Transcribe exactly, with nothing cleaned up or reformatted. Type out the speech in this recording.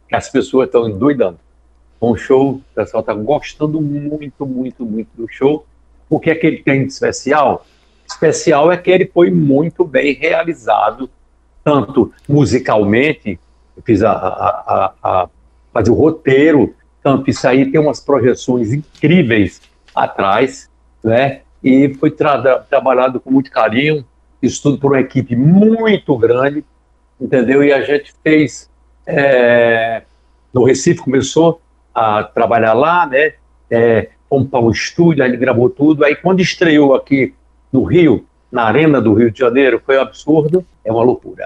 que as pessoas estão endoidando com o show, o pessoal está gostando muito, muito, muito do show. O que é que ele tem de especial? Especial é que ele foi muito bem realizado, tanto musicalmente, eu fiz a, a, a, a fazer o roteiro, tanto isso aí tem umas projeções incríveis atrás, né? E foi tra trabalhado com muito carinho, isso tudo por uma equipe muito grande, entendeu? E a gente fez, é, no Recife começou a trabalhar lá, né? É, fomos para o estúdio, aí ele gravou tudo, aí quando estreou aqui no Rio, na Arena do Rio de Janeiro, foi um absurdo, é uma loucura.